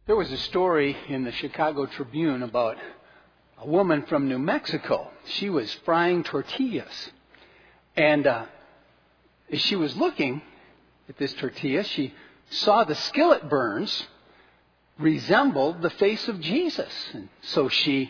There was a story in the Chicago Tribune about a woman from New Mexico. She was frying tortillas. And as she was looking at this tortilla, she saw the skillet burns resembled the face of Jesus. And so she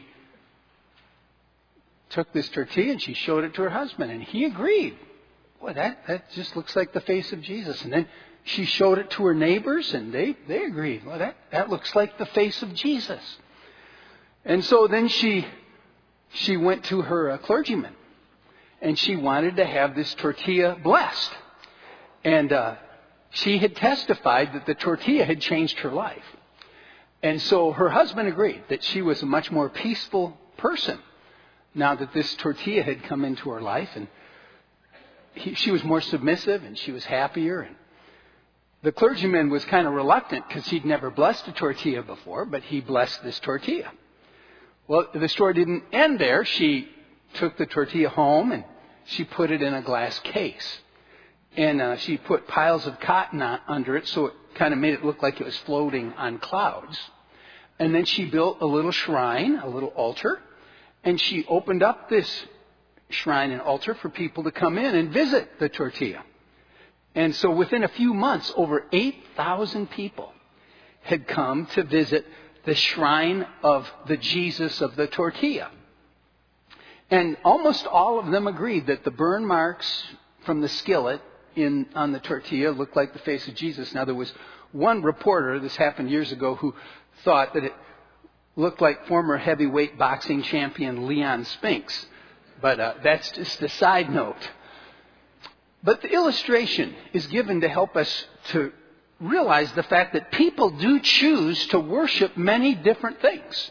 took this tortilla and she showed it to her husband. And he agreed. Boy, that just looks like the face of Jesus. And then she showed it to her neighbors, and they agreed. Well, that looks like the face of Jesus. And so then she went to her clergyman, and she wanted to have this tortilla blessed. And she had testified that the tortilla had changed her life. And so her husband agreed that she was a much more peaceful person now that this tortilla had come into her life. And she was more submissive, and she was happier. And the clergyman was kind of reluctant because he'd never blessed a tortilla before, but he blessed this tortilla. Well, the story didn't end there. She took the tortilla home and she put it in a glass case. And she put piles of cotton under it so it kind of made it look like it was floating on clouds. And then she built a little shrine, a little altar, and she opened up this shrine and altar for people to come in and visit the tortilla. And so within a few months, over 8,000 people had come to visit the shrine of the Jesus of the tortilla. And almost all of them agreed that the burn marks from the skillet on the tortilla looked like the face of Jesus. Now, there was one reporter, this happened years ago, who thought that it looked like former heavyweight boxing champion Leon Spinks. But that's just a side note. But the illustration is given to help us to realize the fact that people do choose to worship many different things.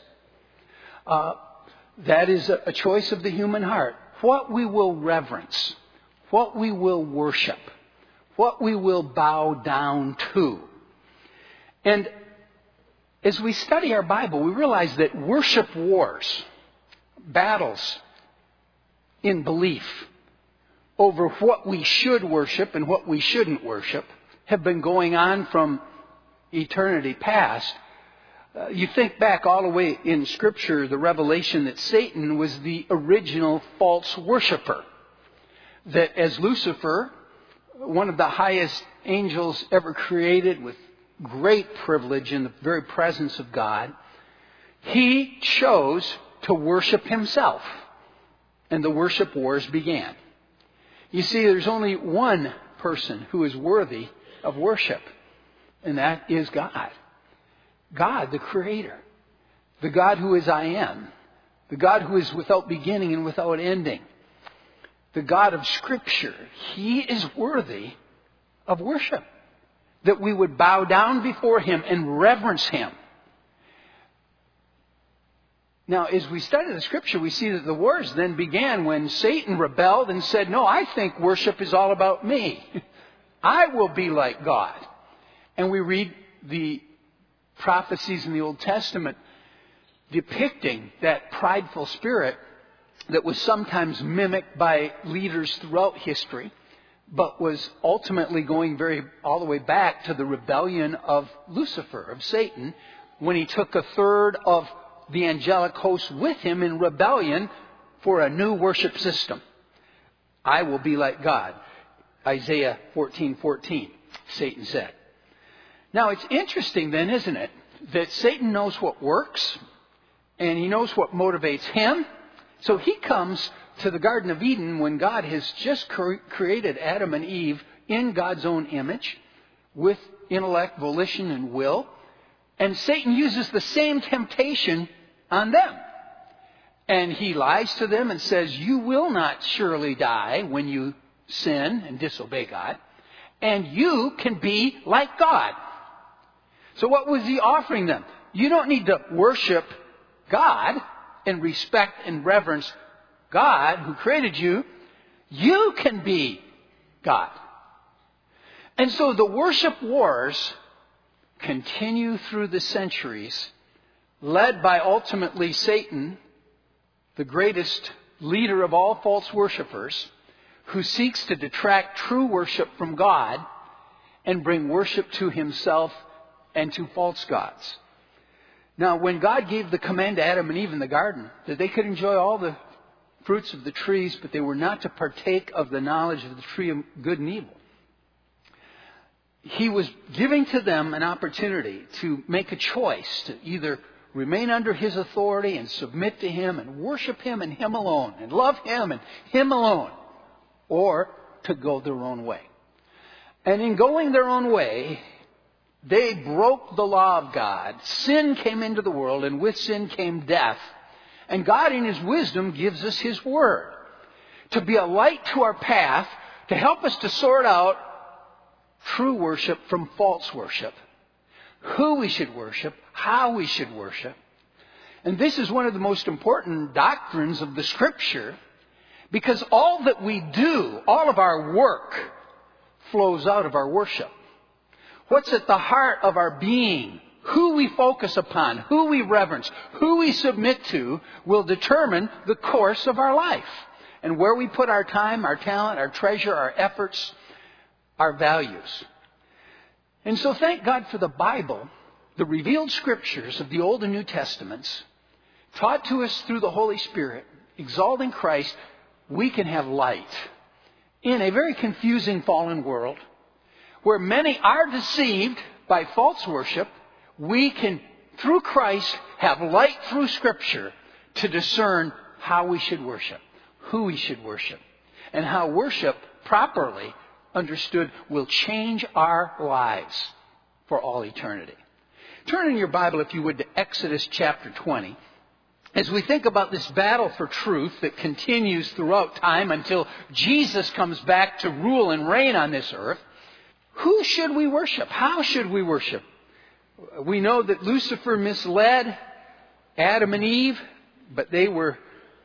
That is a choice of the human heart. What we will reverence, what we will worship, what we will bow down to. And as we study our Bible, we realize that worship wars, battles in belief over what we should worship and what we shouldn't worship have been going on from eternity past. You think back all the way in Scripture, the revelation that Satan was the original false worshiper. That as Lucifer, one of the highest angels ever created with great privilege in the very presence of God, he chose to worship himself. And the worship wars began. You see, there's only one person who is worthy of worship, and that is God. God, the Creator. The God who is I am. The God who is without beginning and without ending. The God of Scripture. He is worthy of worship. That we would bow down before Him and reverence Him. Now, as we study the Scripture, we see that the wars then began when Satan rebelled and said, no, I think worship is all about me. I will be like God. And we read the prophecies in the Old Testament depicting that prideful spirit that was sometimes mimicked by leaders throughout history, but was ultimately going all the way back to the rebellion of Lucifer, of Satan, when he took a third of the angelic host with him in rebellion for a new worship system. I will be like God. Isaiah 14:14, Satan said. Now it's interesting then, isn't it, that Satan knows what works and he knows what motivates him. So he comes to the Garden of Eden when God has just created Adam and Eve in God's own image with intellect, volition, and will. And Satan uses the same temptation on them. And he lies to them and says, you will not surely die when you sin and disobey God. And you can be like God. So what was he offering them? You don't need to worship God and respect and reverence God who created you. You can be God. And so the worship wars continue through the centuries, led by ultimately Satan, the greatest leader of all false worshipers, who seeks to detract true worship from God and bring worship to himself and to false gods. Now, when God gave the command to Adam and Eve in the garden that they could enjoy all the fruits of the trees, but they were not to partake of the knowledge of the tree of good and evil, He was giving to them an opportunity to make a choice to either remain under His authority and submit to Him and worship Him and Him alone and love Him and Him alone, or to go their own way. And in going their own way, they broke the law of God. Sin came into the world, and with sin came death. And God, in His wisdom, gives us His Word to be a light to our path, to help us to sort out true worship from false worship, who we should worship, how we should worship. And this is one of the most important doctrines of the Scripture, because all that we do, all of our work, flows out of our worship. What's at the heart of our being, who we focus upon, who we reverence, who we submit to, will determine the course of our life. And where we put our time, our talent, our treasure, our efforts, our values. And so thank God for the Bible, the revealed Scriptures of the Old and New Testaments, taught to us through the Holy Spirit, exalting Christ. We can have light in a very confusing fallen world where many are deceived by false worship. We can, through Christ, have light through Scripture to discern how we should worship, who we should worship, and how worship, properly understood, will change our lives for all eternity. Turn in your Bible, if you would, to Exodus chapter 20. As we think about this battle for truth that continues throughout time until Jesus comes back to rule and reign on this earth, who should we worship? How should we worship? We know that Lucifer misled Adam and Eve, but they were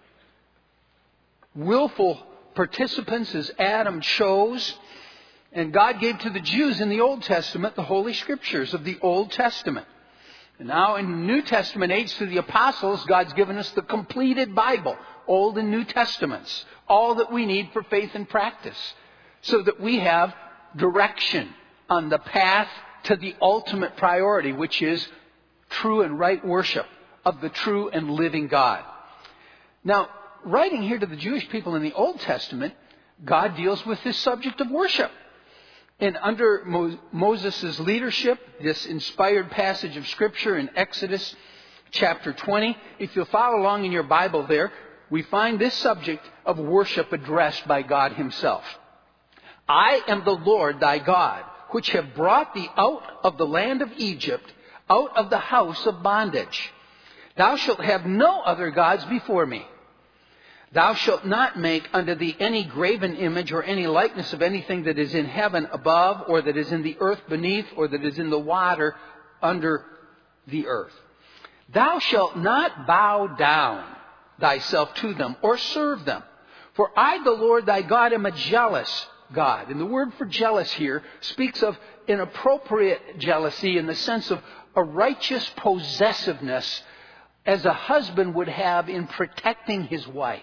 willful participants as Adam chose. And God gave to the Jews in the Old Testament the Holy Scriptures of the Old Testament. And now in the New Testament age, through the apostles, God's given us the completed Bible, Old and New Testaments, all that we need for faith and practice, so that we have direction on the path to the ultimate priority, which is true and right worship of the true and living God. Now, writing here to the Jewish people in the Old Testament, God deals with this subject of worship. And under Moses' leadership, this inspired passage of Scripture in Exodus chapter 20, if you'll follow along in your Bible there, we find this subject of worship addressed by God Himself. I am the Lord thy God, which have brought thee out of the land of Egypt, out of the house of bondage. Thou shalt have no other gods before me. Thou shalt not make unto thee any graven image or any likeness of anything that is in heaven above, or that is in the earth beneath, or that is in the water under the earth. Thou shalt not bow down thyself to them or serve them. For I, the Lord thy God, am a jealous God. And the word for jealous here speaks of an appropriate jealousy in the sense of a righteous possessiveness, as a husband would have in protecting his wife.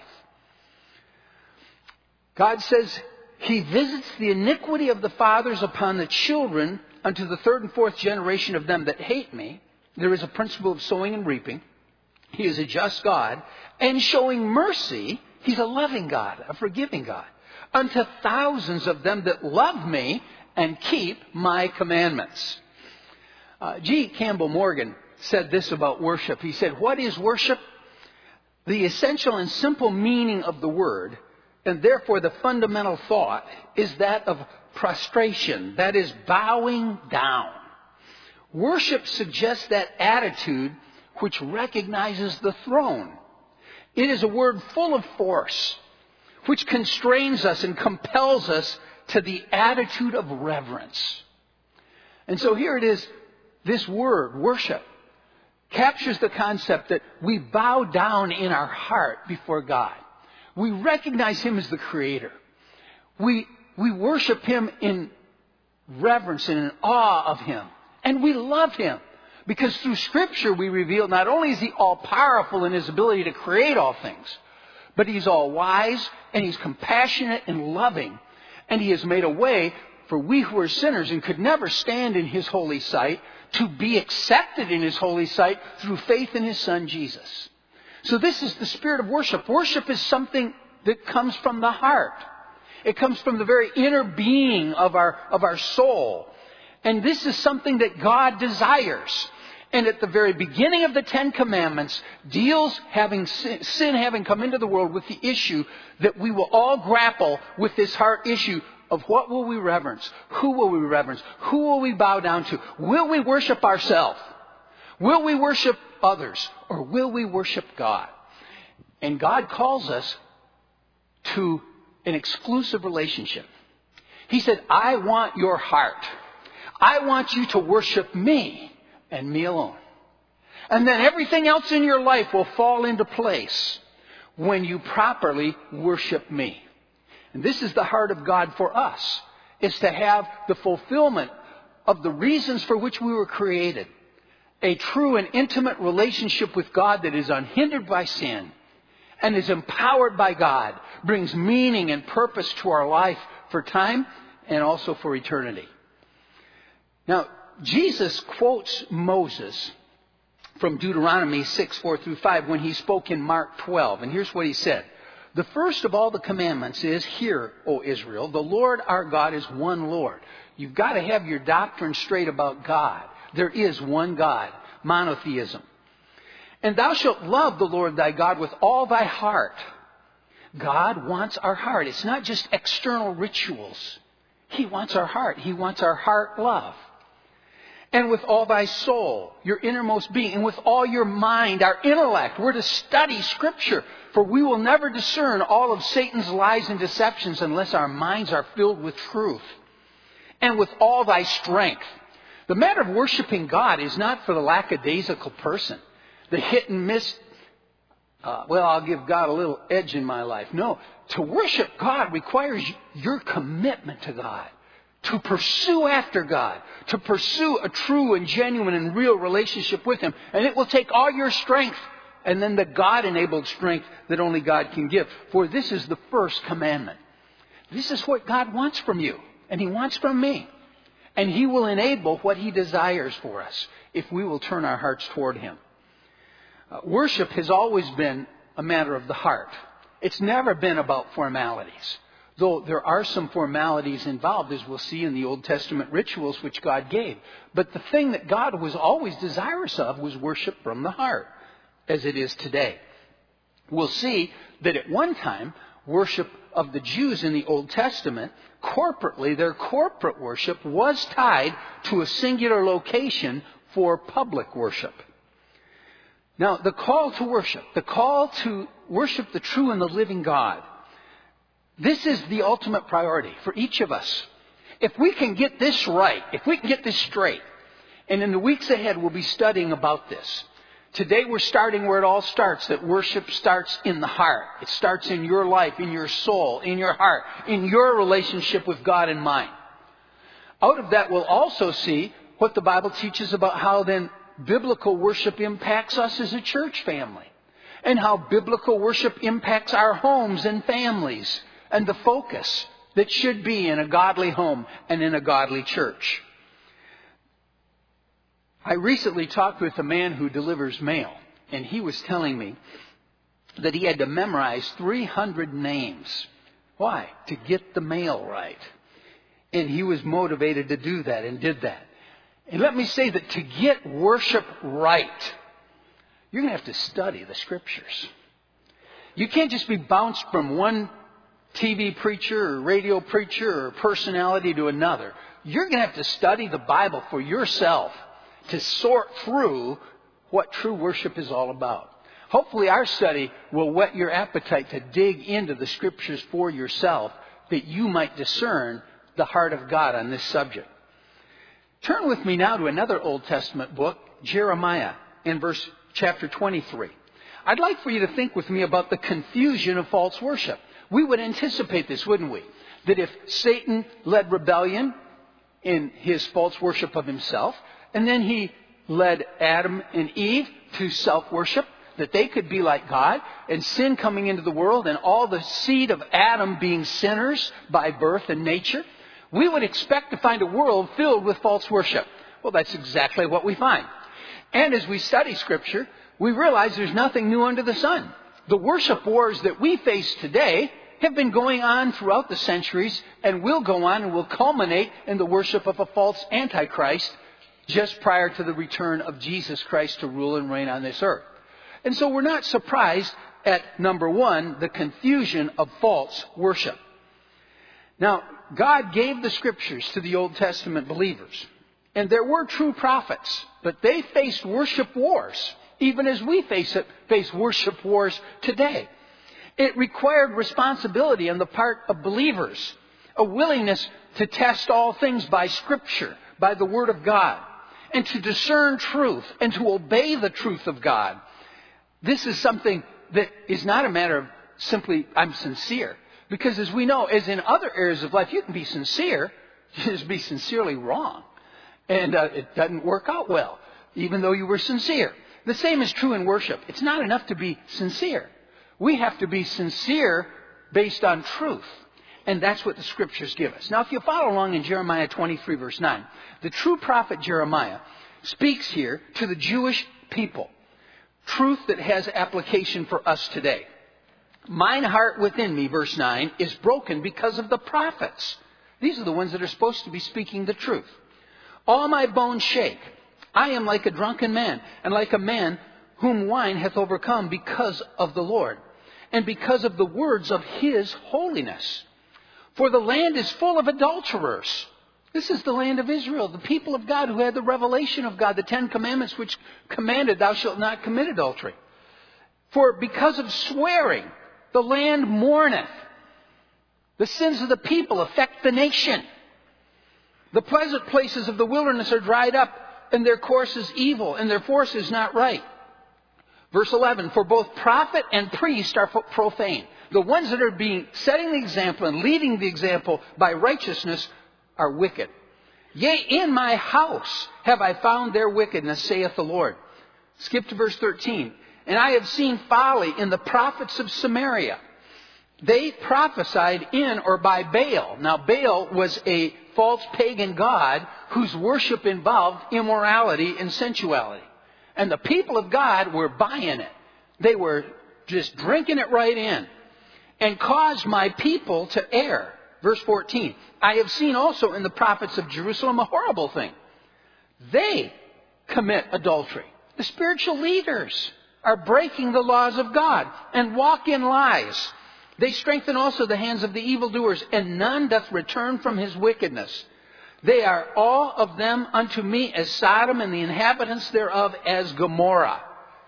God says He visits the iniquity of the fathers upon the children unto the third and fourth generation of them that hate me. There is a principle of sowing and reaping. He is a just God. And showing mercy, He's a loving God, a forgiving God, unto thousands of them that love me and keep my commandments. G. Campbell Morgan said this about worship. He said, what is worship? The essential and simple meaning of the word, and therefore the fundamental thought, is that of prostration, that is, bowing down. Worship suggests that attitude which recognizes the throne. It is a word full of force, which constrains us and compels us to the attitude of reverence. And so here it is, this word, worship, captures the concept that we bow down in our heart before God. We recognize Him as the Creator. We worship Him in reverence and in awe of Him. And we love Him. Because through Scripture we reveal not only is He all-powerful in His ability to create all things, but He's all-wise and He's compassionate and loving. And He has made a way for we who are sinners and could never stand in His holy sight to be accepted in His holy sight through faith in His Son, Jesus. So this is the spirit of worship. Worship is something that comes from the heart. It comes from the very inner being of our soul. And this is something that God desires. And at the very beginning of the Ten Commandments deals sin having come into the world with the issue that we will all grapple with this heart issue of what will we reverence? Who will we reverence? Who will we bow down to? Will we worship ourselves? Will we worship others? Or will we worship God? And God calls us to an exclusive relationship. He said, I want your heart. I want you to worship me and me alone. And then everything else in your life will fall into place when you properly worship me. And this is the heart of God for us, is to have the fulfillment of the reasons for which we were created. A true and intimate relationship with God that is unhindered by sin and is empowered by God, brings meaning and purpose to our life for time and also for eternity. Now, Jesus quotes Moses from Deuteronomy 6:4-5 when he spoke in Mark 12. And here's what he said. The first of all the commandments is, Hear, O Israel, the Lord our God is one Lord. You've got to have your doctrine straight about God. There is one God, monotheism. And thou shalt love the Lord thy God with all thy heart. God wants our heart. It's not just external rituals. He wants our heart. He wants our heart love. And with all thy soul, your innermost being, and with all your mind, our intellect. We're to study Scripture, for we will never discern all of Satan's lies and deceptions unless our minds are filled with truth. And with all thy strength. The matter of worshiping God is not for the lackadaisical person, the hit and miss. I'll give God a little edge in my life. No, to worship God requires your commitment to God. To pursue after God, to pursue a true and genuine and real relationship with Him. And it will take all your strength and then the God-enabled strength that only God can give. For this is the first commandment. This is what God wants from you, and He wants from me. And He will enable what He desires for us if we will turn our hearts toward Him. Worship has always been a matter of the heart. It's never been about formalities. Though there are some formalities involved, as we'll see in the Old Testament rituals which God gave. But the thing that God was always desirous of was worship from the heart, as it is today. We'll see that at one time, worship of the Jews in the Old Testament, corporately, their corporate worship was tied to a singular location for public worship. Now, the call to worship the true and the living God, this is the ultimate priority for each of us. If we can get this right, if we can get this straight, and in the weeks ahead we'll be studying about this. Today we're starting where it all starts, that worship starts in the heart. It starts in your life, in your soul, in your heart, in your relationship with God in mind. Out of that we'll also see what the Bible teaches about how then biblical worship impacts us as a church family, and how biblical worship impacts our homes and families, and the focus that should be in a godly home and in a godly church. I recently talked with a man who delivers mail, and he was telling me that he had to memorize 300 names. Why? To get the mail right. And he was motivated to do that and did that. And let me say that to get worship right, you're going to have to study the Scriptures. You can't just be bounced from one TV preacher or radio preacher or personality to another. You're going to have to study the Bible for yourself to sort through what true worship is all about. Hopefully our study will whet your appetite to dig into the Scriptures for yourself, that you might discern the heart of God on this subject. Turn with me now to another Old Testament book, Jeremiah, in chapter 23. I'd like for you to think with me about the confusion of false worship. We would anticipate this, wouldn't we? That if Satan led rebellion in his false worship of himself, and then he led Adam and Eve to self-worship, that they could be like God, and sin coming into the world, and all the seed of Adam being sinners by birth and nature, we would expect to find a world filled with false worship. Well, that's exactly what we find. And as we study Scripture, we realize there's nothing new under the sun. The worship wars that we face today have been going on throughout the centuries and will go on and will culminate in the worship of a false Antichrist just prior to the return of Jesus Christ to rule and reign on this earth. And so we're not surprised at, number one, the confusion of false worship. Now, God gave the Scriptures to the Old Testament believers. And there were true prophets, but they faced worship wars, even as we face worship wars today. It required responsibility on the part of believers, a willingness to test all things by Scripture, by the Word of God, and to discern truth and to obey the truth of God. This is something that is not a matter of simply, I'm sincere. Because as we know, as in other areas of life, you can be sincere, you just be sincerely wrong. And it doesn't work out well, even though you were sincere. The same is true in worship. It's not enough to be sincere. We have to be sincere based on truth. And that's what the Scriptures give us. Now, if you follow along in Jeremiah 23, verse 9, the true prophet Jeremiah speaks here to the Jewish people. Truth that has application for us today. Mine heart within me, verse 9, is broken because of the prophets. These are the ones that are supposed to be speaking the truth. All my bones shake. I am like a drunken man, and like a man whom wine hath overcome because of the Lord, and because of the words of his holiness. For the land is full of adulterers. This is the land of Israel, the people of God who had the revelation of God, the 10 Commandments which commanded, thou shalt not commit adultery. For because of swearing, the land mourneth. The sins of the people affect the nation. The pleasant places of the wilderness are dried up, and their course is evil, and their force is not right. Verse 11, for both prophet and priest are profane. The ones that are setting the example and leading the example by righteousness are wicked. Yea, in my house have I found their wickedness, saith the Lord. Skip to verse 13. And I have seen folly in the prophets of Samaria. They prophesied in or by Baal. Now, Baal was a false pagan god whose worship involved immorality and sensuality. And the people of God were buying it. They were just drinking it right in. And caused my people to err. Verse 14. I have seen also in the prophets of Jerusalem a horrible thing. They commit adultery. The spiritual leaders are breaking the laws of God and walk in lies. They strengthen also the hands of the evildoers, and none doth return from his wickedness. They are all of them unto me as Sodom, and the inhabitants thereof as Gomorrah.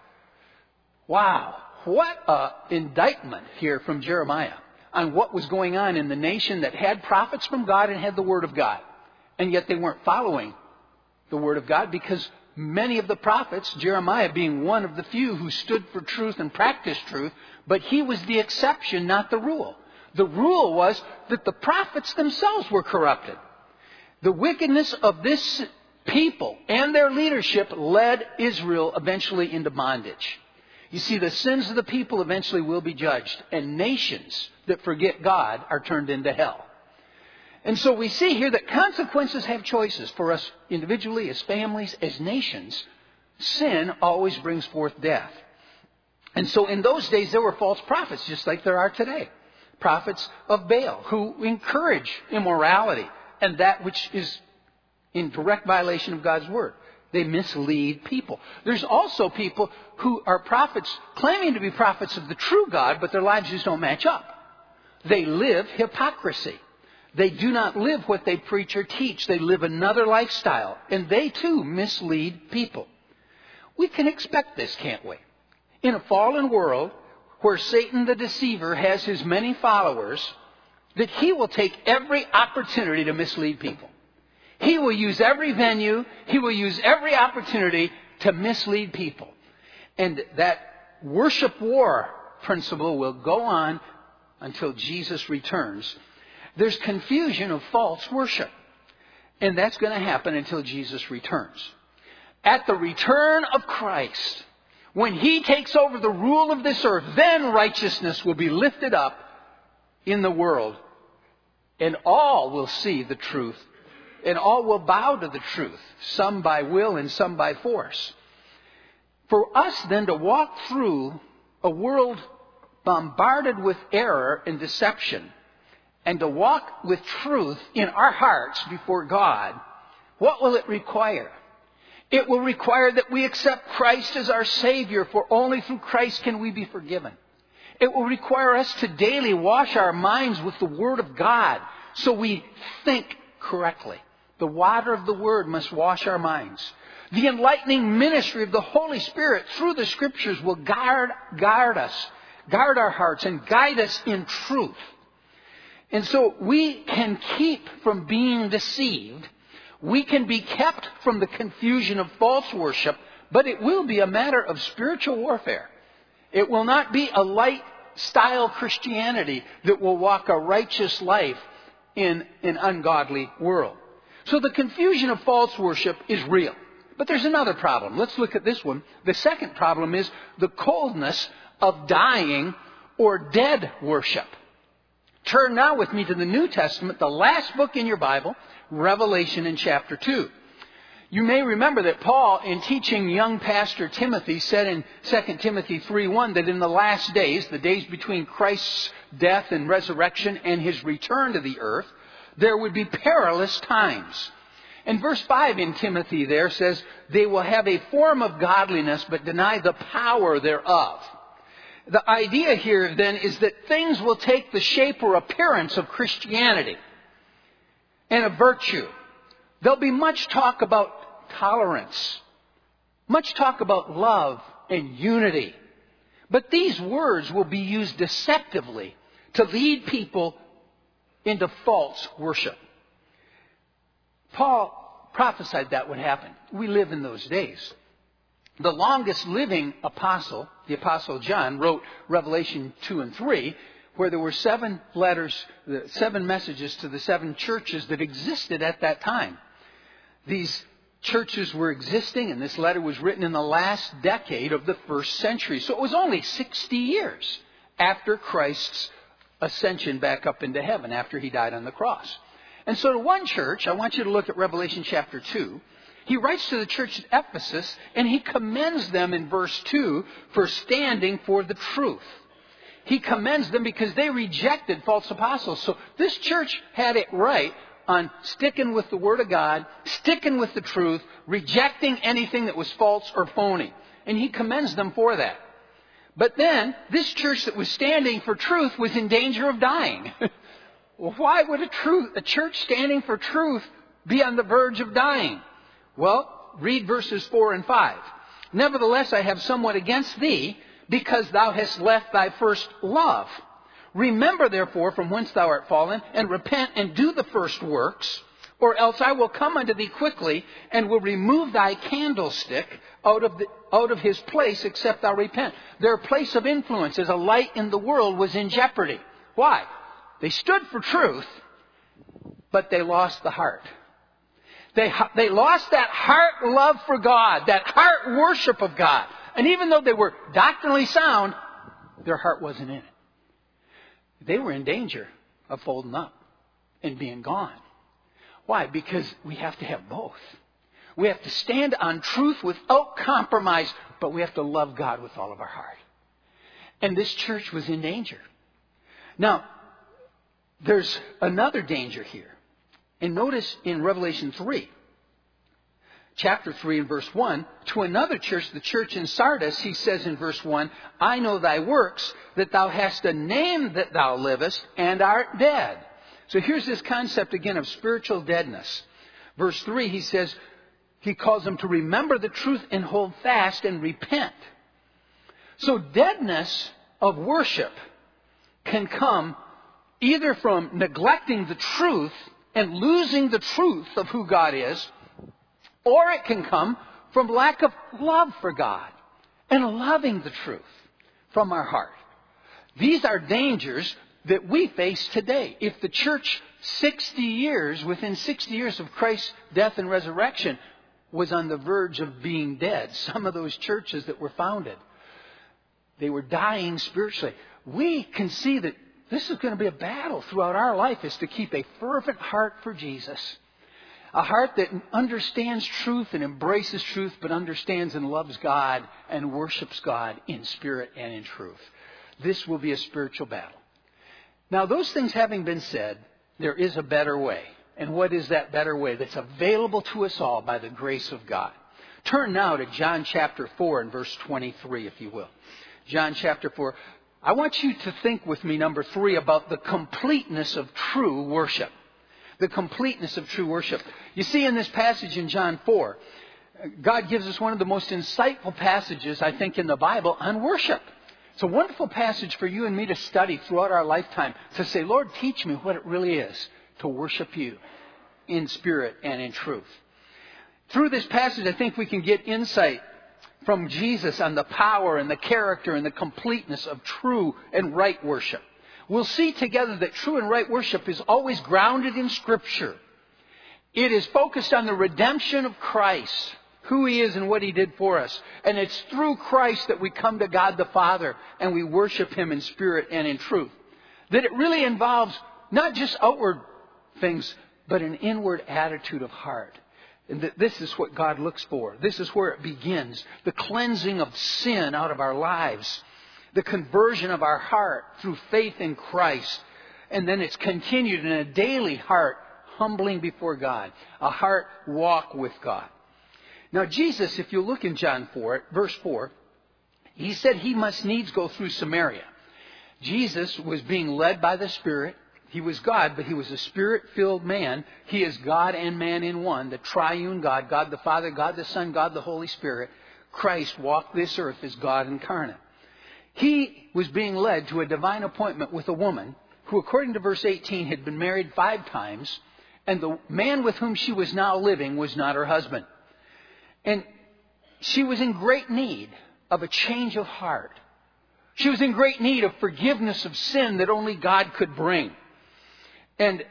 Wow, what an indictment here from Jeremiah on what was going on in the nation that had prophets from God and had the Word of God. And yet they weren't following the Word of God because many of the prophets, Jeremiah being one of the few who stood for truth and practiced truth, but he was the exception, not the rule. The rule was that the prophets themselves were corrupted. The wickedness of this people and their leadership led Israel eventually into bondage. You see, the sins of the people eventually will be judged, and nations that forget God are turned into hell. And so we see here that consequences have choices for us individually, as families, as nations. Sin always brings forth death. And so in those days there were false prophets, just like there are today. Prophets of Baal who encourage immorality and that which is in direct violation of God's word. They mislead people. There's also people who are prophets, claiming to be prophets of the true God, but their lives just don't match up. They live hypocrisy. They do not live what they preach or teach. They live another lifestyle. And they too mislead people. We can expect this, can't we? In a fallen world where Satan the deceiver has his many followers, that he will take every opportunity to mislead people. He will use every venue. He will use every opportunity to mislead people. And that worship war principle will go on until Jesus returns. There's confusion of false worship. And that's going to happen until Jesus returns. At the return of Christ, when he takes over the rule of this earth, then righteousness will be lifted up in the world. And all will see the truth and all will bow to the truth, some by will and some by force. For us then to walk through a world bombarded with error and deception, and to walk with truth in our hearts before God, what will it require? It will require that we accept Christ as our Savior, for only through Christ can we be forgiven. It will require us to daily wash our minds with the Word of God so we think correctly. The water of the Word must wash our minds. The enlightening ministry of the Holy Spirit through the Scriptures will guard us, guard our hearts, and guide us in truth. And so we can keep from being deceived. We can be kept from the confusion of false worship, but it will be a matter of spiritual warfare. It will not be a light-style Christianity that will walk a righteous life in an ungodly world. So the confusion of false worship is real. But there's another problem. Let's look at this one. The second problem is the coldness of dying or dead worship. Turn now with me to the New Testament, the last book in your Bible, Revelation in chapter 2. You may remember that Paul, in teaching young pastor Timothy, said in 2 Timothy 3:1 that in the last days, the days between Christ's death and resurrection and his return to the earth, there would be perilous times. And verse 5 in Timothy there says, they will have a form of godliness but deny the power thereof. The idea here then is that things will take the shape or appearance of Christianity and of virtue. There'll be much talk about tolerance, much talk about love and unity. But these words will be used deceptively to lead people into false worship. Paul prophesied that would happen. We live in those days. The longest living apostle, the Apostle John, wrote Revelation 2 and 3, where there were 7 letters, 7 messages to the 7 churches that existed at that time. These churches were existing, and this letter was written in the last decade of the first century. So it was only 60 years after Christ's ascension back up into heaven, after he died on the cross. And so to one church, I want you to look at Revelation chapter 2. He writes to the church at Ephesus, and he commends them in verse 2 for standing for the truth. He commends them because they rejected false apostles. So this church had it right on sticking with the Word of God, sticking with the truth, rejecting anything that was false or phony. And he commends them for that. But then, this church that was standing for truth was in danger of dying. Why would a church standing for truth be on the verge of dying? Well, read verses 4 and 5. Nevertheless, I have somewhat against thee, because thou hast left thy first love. Remember, therefore, from whence thou art fallen, and repent and do the first works, or else I will come unto thee quickly, and will remove thy candlestick out of his place, except thou repent. Their place of influence as a light in the world was in jeopardy. Why? They stood for truth, but they lost the heart. They lost that heart love for God, that heart worship of God. And even though they were doctrinally sound, their heart wasn't in it. They were in danger of folding up and being gone. Why? Because we have to have both. We have to stand on truth without compromise, but we have to love God with all of our heart. And this church was in danger. Now, there's another danger here. And notice in Revelation 3, chapter 3 and verse 1, to another church, the church in Sardis, he says in verse 1, I know thy works, that thou hast a name that thou livest, and art dead. So here's this concept again of spiritual deadness. Verse 3, he says, he calls them to remember the truth and hold fast and repent. So deadness of worship can come either from neglecting the truth and losing the truth of who God is, or it can come from lack of love for God and loving the truth from our heart. These are dangers that we face today. If the church within 60 years of Christ's death and resurrection was on the verge of being dead, some of those churches that were founded, they were dying spiritually. We can see that this is going to be a battle throughout our life, is to keep a fervent heart for Jesus. A heart that understands truth and embraces truth, but understands and loves God and worships God in spirit and in truth. This will be a spiritual battle. Now, those things having been said, there is a better way. And what is that better way that's available to us all by the grace of God? Turn now to John chapter 4 and verse 23, if you will. John chapter 4. I want you to think with me, number 3, about the completeness of true worship. The completeness of true worship. You see in this passage in John 4, God gives us one of the most insightful passages, I think, in the Bible on worship. It's a wonderful passage for you and me to study throughout our lifetime, to say, Lord, teach me what it really is to worship you in spirit and in truth. Through this passage, I think we can get insight from Jesus on the power and the character and the completeness of true and right worship. We'll see together that true and right worship is always grounded in Scripture. It is focused on the redemption of Christ, who He is and what He did for us. And it's through Christ that we come to God the Father and we worship Him in spirit and in truth. That it really involves not just outward things, but an inward attitude of heart. And that this is what God looks for. This is where it begins. The cleansing of sin out of our lives. The conversion of our heart through faith in Christ. And then it's continued in a daily heart humbling before God. A heart walk with God. Now Jesus, if you look in John 4, verse 4, He said He must needs go through Samaria. Jesus was being led by the Spirit. He was God, but He was a Spirit-filled man. He is God and man in one, the triune God, God the Father, God the Son, God the Holy Spirit. Christ walked this earth as God incarnate. He was being led to a divine appointment with a woman who, according to verse 18, had been married 5 times, and the man with whom she was now living was not her husband. And she was in great need of a change of heart. She was in great need of forgiveness of sin that only God could bring. And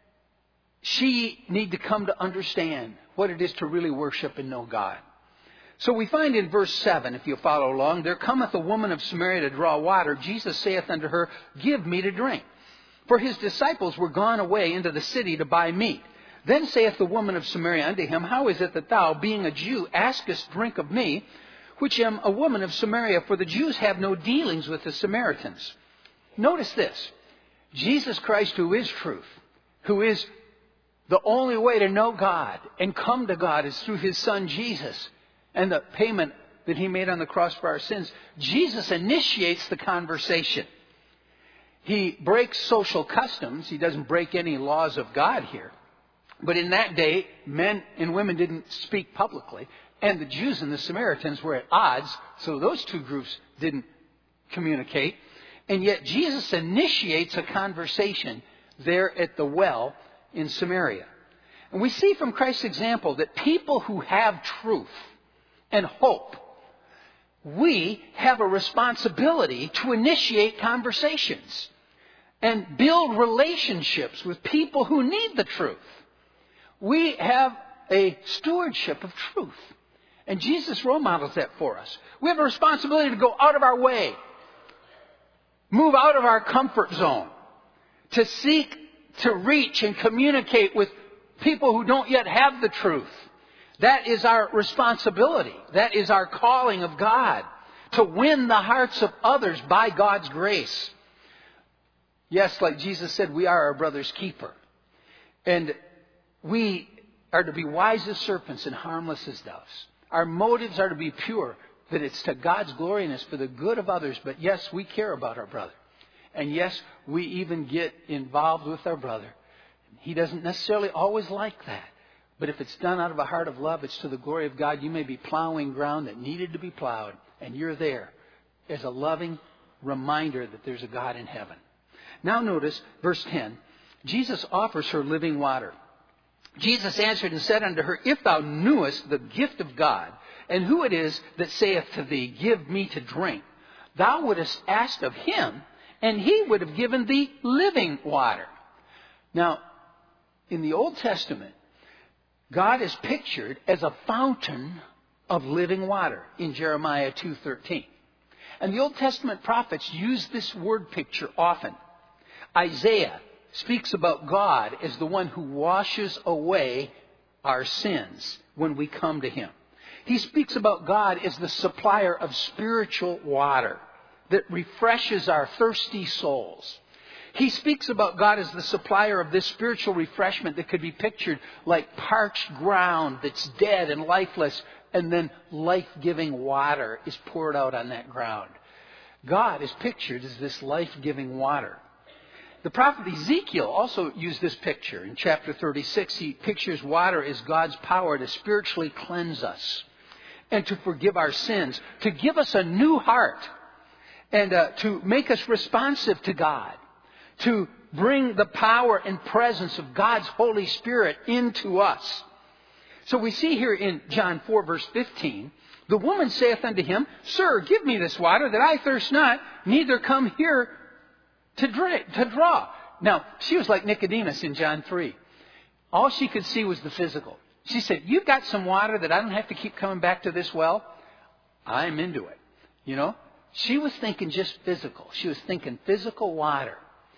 she needed to come to understand what it is to really worship and know God. So we find in verse 7, if you follow along, there cometh a woman of Samaria to draw water. Jesus saith unto her, Give me to drink. For His disciples were gone away into the city to buy meat. Then saith the woman of Samaria unto Him, How is it that thou, being a Jew, askest drink of me, which am a woman of Samaria? For the Jews have no dealings with the Samaritans. Notice this. Jesus Christ, who is truth, who is the only way to know God and come to God is through His Son Jesus and the payment that He made on the cross for our sins. Jesus initiates the conversation. He breaks social customs. He doesn't break any laws of God here. But in that day, men and women didn't speak publicly. And the Jews and the Samaritans were at odds. So those two groups didn't communicate. And yet Jesus initiates a conversation there at the well in Samaria. And we see from Christ's example that people who have truth and hope, we have a responsibility to initiate conversations and build relationships with people who need the truth. We have a stewardship of truth. And Jesus role models that for us. We have a responsibility to go out of our way, move out of our comfort zone, to seek to reach and communicate with people who don't yet have the truth. That is our responsibility. That is our calling of God, to win the hearts of others by God's grace. Yes, like Jesus said, we are our brother's keeper. And we are to be wise as serpents and harmless as doves. Our motives are to be pure, that it's to God's glory and it's for the good of others. But yes, we care about our brother. And yes, we even get involved with our brother. He doesn't necessarily always like that. But if it's done out of a heart of love, it's to the glory of God. You may be plowing ground that needed to be plowed, and you're there as a loving reminder that there's a God in heaven. Now notice verse 10. Jesus offers her living water. Jesus answered and said unto her, If thou knewest the gift of God, and who it is that saith to thee, Give me to drink, thou wouldest asked of Him, and He would have given thee living water. Now, in the Old Testament, God is pictured as a fountain of living water in Jeremiah 2:13. And the Old Testament prophets use this word picture often. Isaiah speaks about God as the one who washes away our sins when we come to Him. He speaks about God as the supplier of spiritual water that refreshes our thirsty souls. He speaks about God as the supplier of this spiritual refreshment that could be pictured like parched ground that's dead and lifeless, and then life-giving water is poured out on that ground. God is pictured as this life-giving water. The prophet Ezekiel also used this picture. In chapter 36, he pictures water as God's power to spiritually cleanse us and to forgive our sins, to give us a new heart, and to make us responsive to God, to bring the power and presence of God's Holy Spirit into us. So we see here in John 4, verse 15, the woman saith unto him, Sir, give me this water, that I thirst not, neither come here to draw. Now, she was like Nicodemus in John 3. All she could see was the physical. She said, you've got some water that I don't have to keep coming back to this well? I'm into it. You know? She was thinking just physical. She was thinking physical water.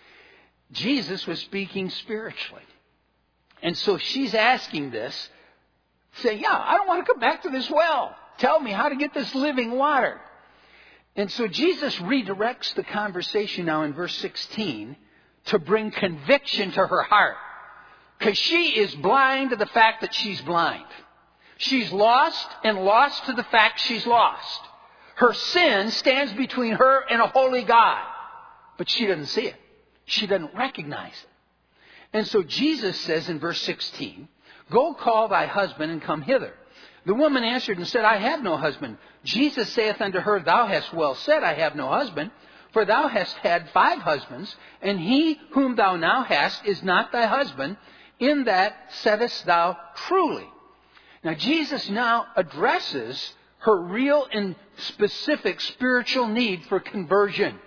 Jesus was speaking spiritually. And so she's asking this, saying, yeah, I don't want to come back to this well. Tell me how to get this living water. And so Jesus redirects the conversation now in verse 16 to bring conviction to her heart. Because she is blind to the fact that she's blind. She's lost and lost to the fact she's lost. Her sin stands between her and a holy God. But she doesn't see it. She doesn't recognize it. And so Jesus says in verse 16, Go call thy husband and come hither. The woman answered and said, I have no husband. Jesus saith unto her, Thou hast well said, I have no husband. For thou hast had 5 husbands, and he whom thou now hast is not thy husband. In that saidst thou truly. Now Jesus now addresses her real and specific spiritual need for conversion.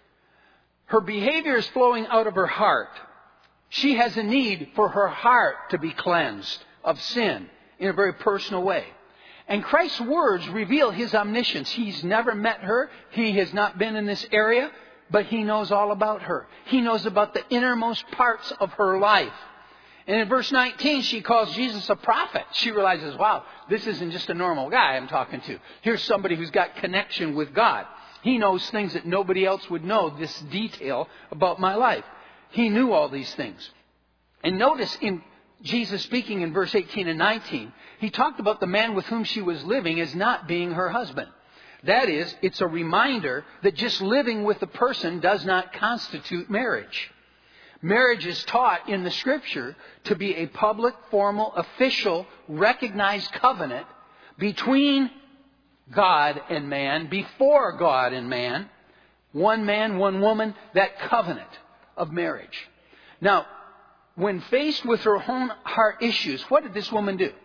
Her behavior is flowing out of her heart. She has a need for her heart to be cleansed of sin in a very personal way. And Christ's words reveal His omniscience. He's never met her. He has not been in this area, but He knows all about her. He knows about the innermost parts of her life. And in verse 19, she calls Jesus a prophet. She realizes, wow, this isn't just a normal guy I'm talking to. Here's somebody who's got connection with God. He knows things that nobody else would know, this detail about my life. He knew all these things. And notice in Jesus speaking in verse 18 and 19, He talked about the man with whom she was living as not being her husband. That is, it's a reminder that just living with a person does not constitute marriage. Marriage is taught in the Scripture to be a public, formal, official, recognized covenant between God and man, before God and man. One man, one woman, that covenant of marriage. Now, when faced with her own heart issues, what did this woman do?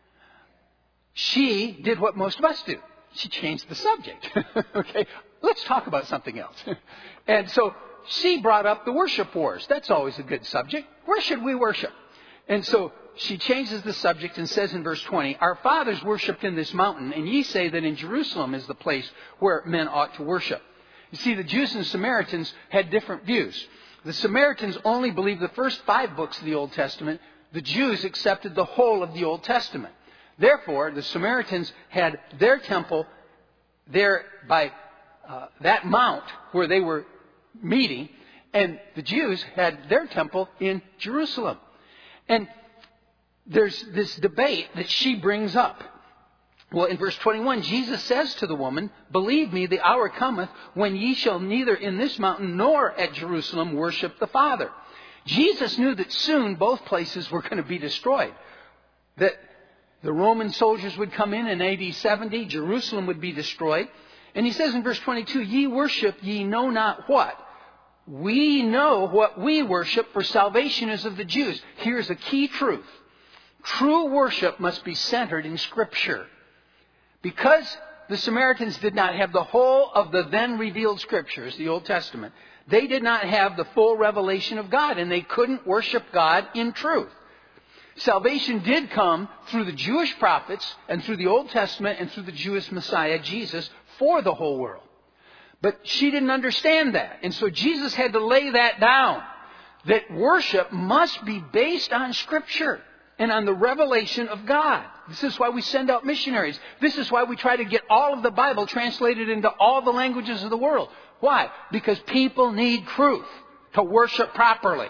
She did what most of us do. She changed the subject. Okay, let's talk about something else. And so she brought up the worship wars. That's always a good subject. Where should we worship? And so she changes the subject and says in verse 20, Our fathers worshipped in this mountain, and ye say that in Jerusalem is the place where men ought to worship. You see, the Jews and Samaritans had different views. The Samaritans only believed the first 5 books of the Old Testament. The Jews accepted the whole of the Old Testament. Therefore, the Samaritans had their temple there by that mount where they were meeting, and the Jews had their temple in Jerusalem. And there's this debate that she brings up. Well, in verse 21, Jesus says to the woman, Believe me, the hour cometh when ye shall neither in this mountain nor at Jerusalem worship the Father. Jesus knew that soon both places were going to be destroyed. That the Roman soldiers would come in AD 70, Jerusalem would be destroyed. And he says in verse 22, Ye worship ye know not what. We know what we worship, for salvation is of the Jews. Here's a key truth. True worship must be centered in Scripture. Because the Samaritans did not have the whole of the then revealed Scriptures, the Old Testament, they did not have the full revelation of God, and they couldn't worship God in truth. Salvation did come through the Jewish prophets and through the Old Testament and through the Jewish Messiah, Jesus, for the whole world. But she didn't understand that. And so Jesus had to lay that down. That worship must be based on Scripture. and on the revelation of God. This is why we send out missionaries. This is why we try to get all of the Bible translated into all the languages of the world. Why? Because people need truth to worship properly.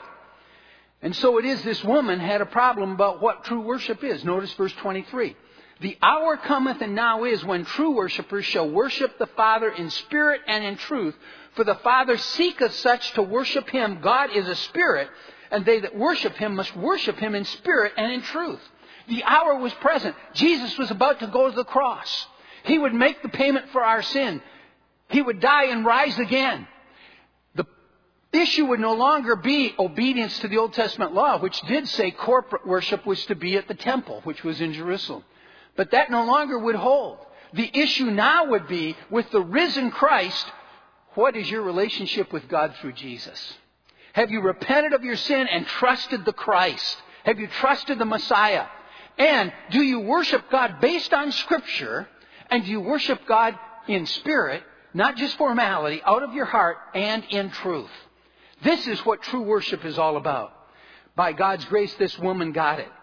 And so it is this woman had a problem about what true worship is. Notice verse 23. The hour cometh and now is when true worshipers shall worship the Father in spirit and in truth. For the Father seeketh such to worship Him. God is a spirit, and they that worship Him must worship Him in spirit and in truth. The hour was present. Jesus was about to go to the cross. He would make the payment for our sin. He would die and rise again. The issue would no longer be obedience to the Old Testament law, which did say corporate worship was to be at the temple, which was in Jerusalem. But that no longer would hold. The issue now would be, with the risen Christ, what is your relationship with God through Jesus? Have you repented of your sin and trusted the Christ? Have you trusted the Messiah? And do you worship God based on Scripture? And do you worship God in spirit, not just formality, out of your heart and in truth? This is what true worship is all about. By God's grace, this woman got it.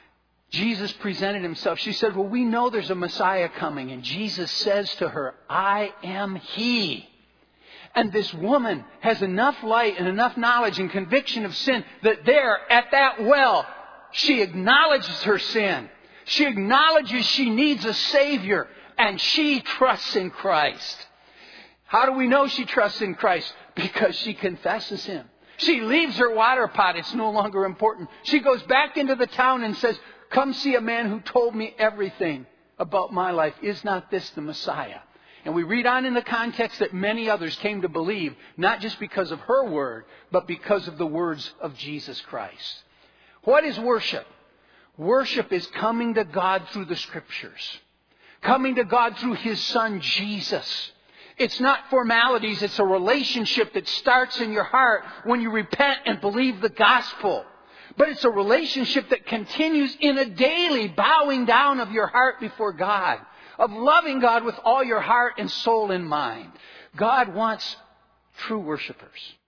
Jesus presented Himself. She said, well, we know there's a Messiah coming. And Jesus says to her, I am He. And this woman has enough light and enough knowledge and conviction of sin that there at that well, she acknowledges her sin. She acknowledges she needs a Savior. And she trusts in Christ. How do we know she trusts in Christ? Because she confesses Him. She leaves her water pot. It's no longer important. She goes back into the town and says, come see a man who told me everything about my life. Is not this the Messiah? And we read on in the context that many others came to believe, not just because of her word, but because of the words of Jesus Christ. What is worship? Worship is coming to God through the Scriptures. Coming to God through His Son, Jesus. It's not formalities. It's a relationship that starts in your heart when you repent and believe the gospel. But it's a relationship that continues in a daily bowing down of your heart before God. Of loving God with all your heart and soul and mind. God wants true worshipers.